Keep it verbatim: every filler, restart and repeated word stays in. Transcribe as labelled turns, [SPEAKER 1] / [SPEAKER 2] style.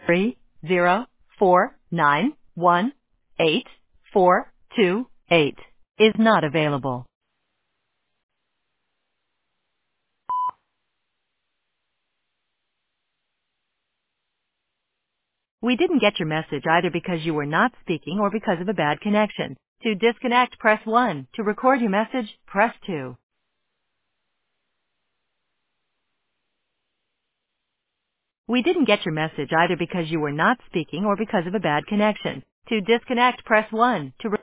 [SPEAKER 1] three zero four nine one eight four two eight is not available. We didn't get your message either because you were not speaking or because of a bad connection. To disconnect, press one. To record your message, press two. We didn't get your message either because you were not speaking or because of a bad connection. To disconnect, press one. To re-